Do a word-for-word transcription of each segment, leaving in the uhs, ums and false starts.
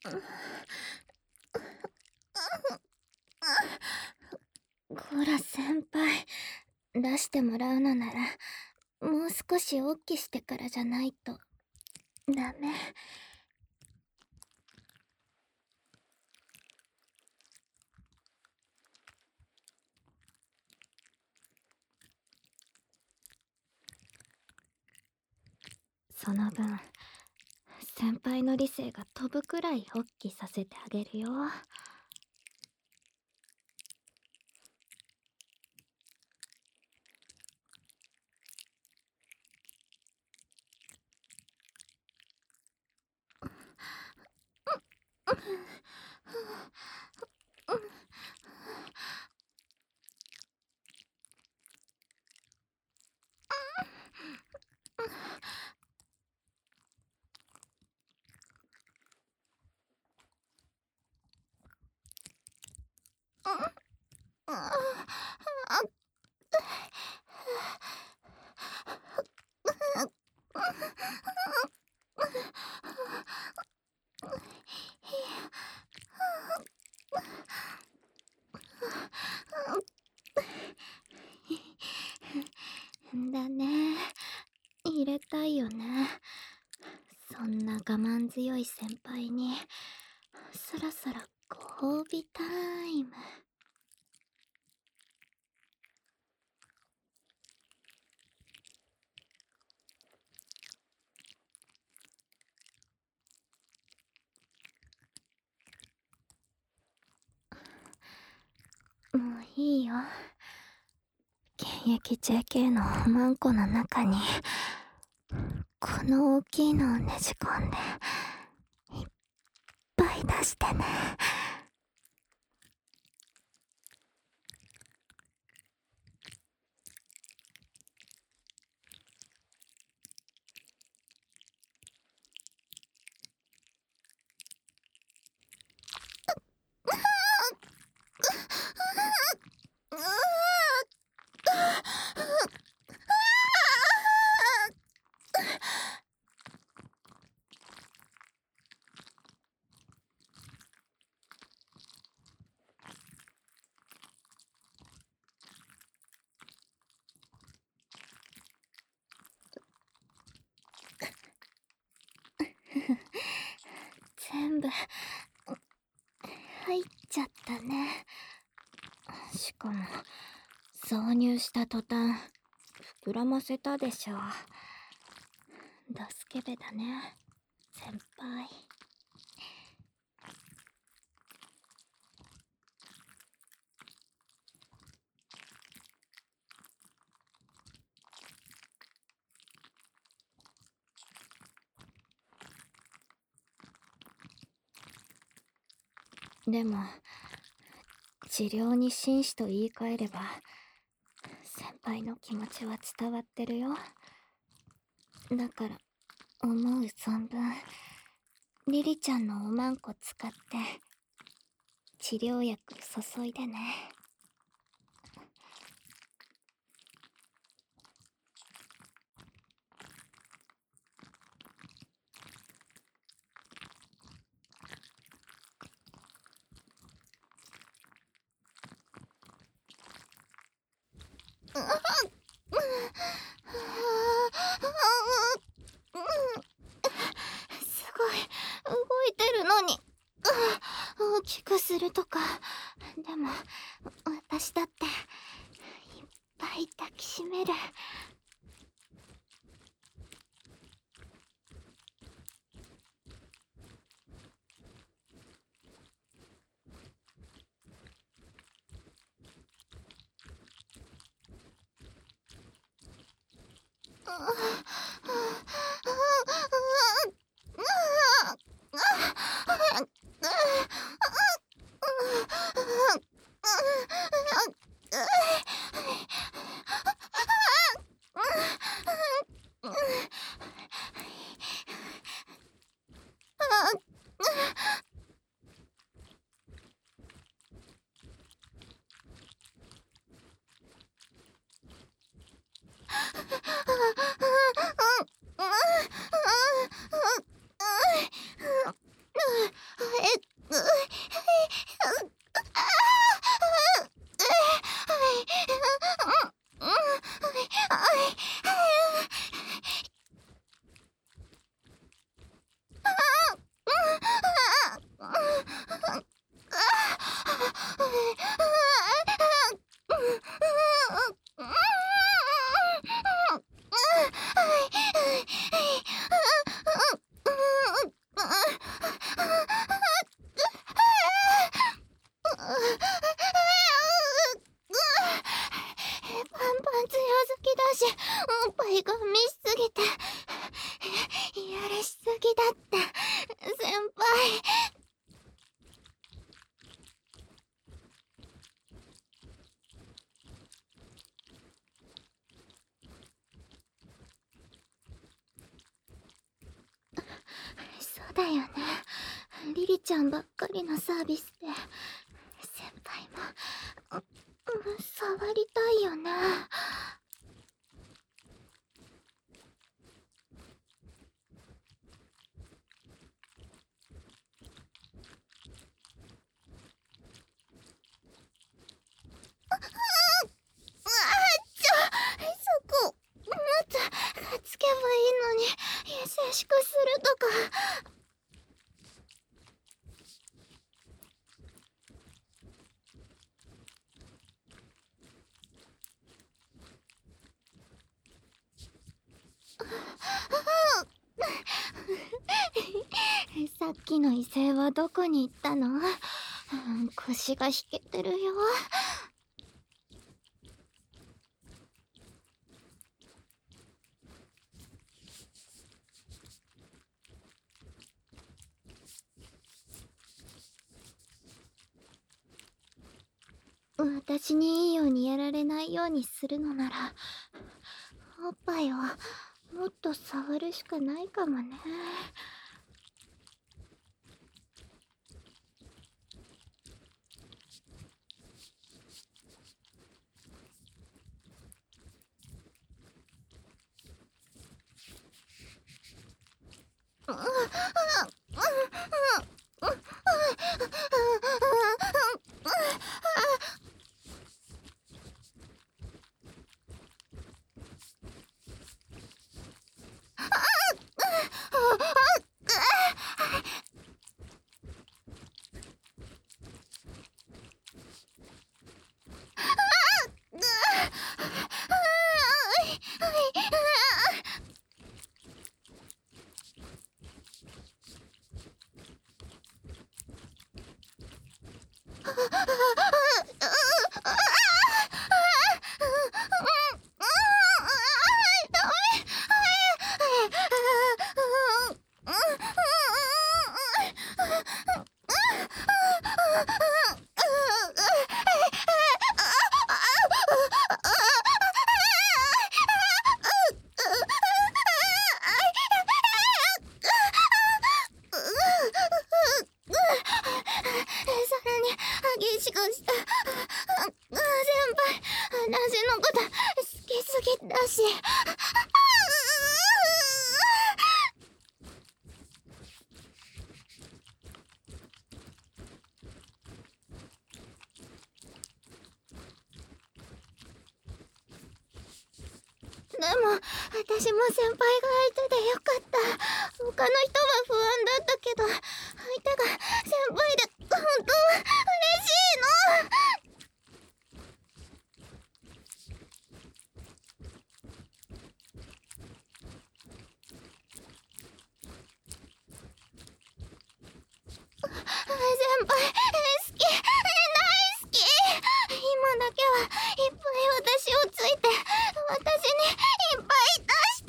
こら先輩、出してもらうのならもう少し大きしてからじゃないとダメ。その分先輩の理性が飛ぶくらい大きさせてあげるよ。だね、入れたいよね。そんな我慢強い先輩にそろそろご褒美タイム。もういいよ。現役 ジェーケー のおまんこの中にこの大きいのをねじ込んでいっぱい出してね。全部入っちゃったね。しかも挿入した途端膨らませたでしょ。ドスケベだね先輩。でも治療に真摯と言い換えれば先輩の気持ちは伝わってるよ。だから思う存分リリちゃんのおまんこ使って治療薬注いでね。すごい動いてるのに大きくするとか。でも私だっていっぱい抱きしめる。 おっぱいが見しすぎてやりしすぎだって先輩。そうだよね、リリちゃんばっかりのサービスで先輩も、うん、触りたいよね。そこもっとかっつけばいいのに優しくするとか。さっきの威勢はどこに行ったの？腰が引けてるよ。私にいいようにやられないようにするのならおっぱいをもっと触るしかないかもね。でも私も先輩が相手でよかった。他の人は不安だったけど相手が先輩で本当は嬉しいの。先輩好き、大好き。今だけはいっぱい私をついて私にいっぱい出して。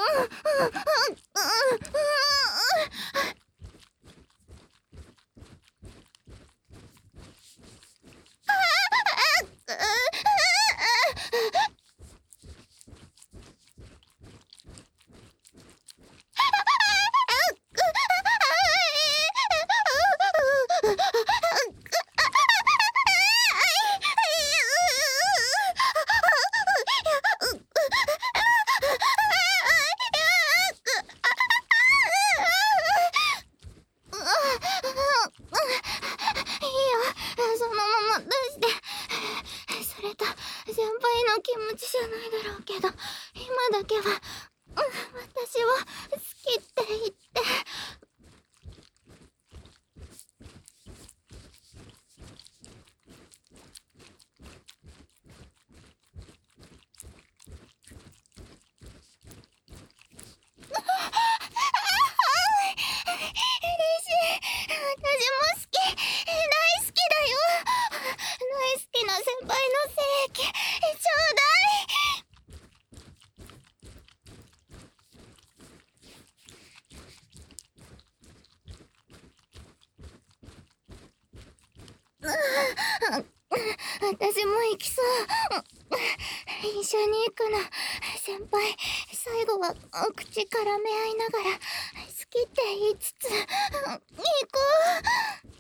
そのまま出して。それと先輩の気持ちじゃないだろうけど、今だけは、うん、私を好きって言って。嬉しい。私も好き。大好きだよ。大好きな先輩の精液ちょうだい。私も行きそう。一緒に行くの。先輩、最後はお口絡め合いながら好きって言いつつ行こう。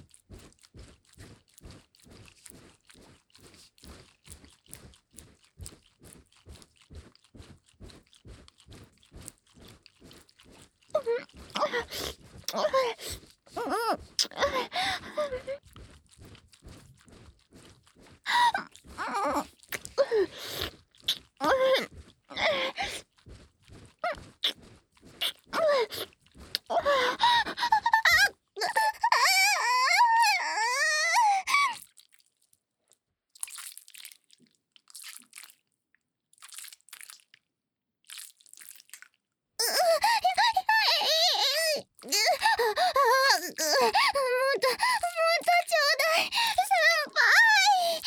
もっともっとちょうだい先輩。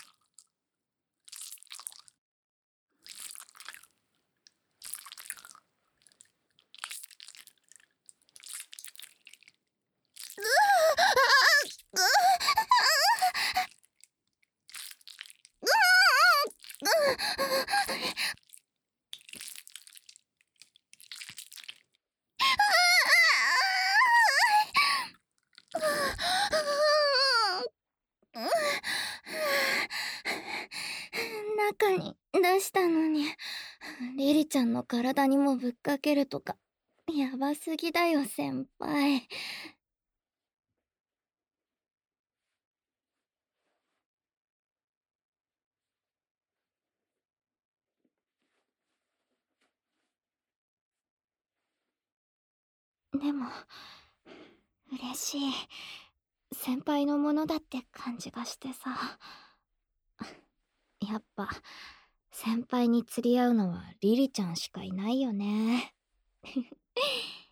中に出したのに、リリちゃんの体にもぶっかけるとかやばすぎだよ先輩。でも嬉しい。先輩のものだって感じがしてさ。やっぱ先輩に釣り合うのはリリちゃんしかいないよね。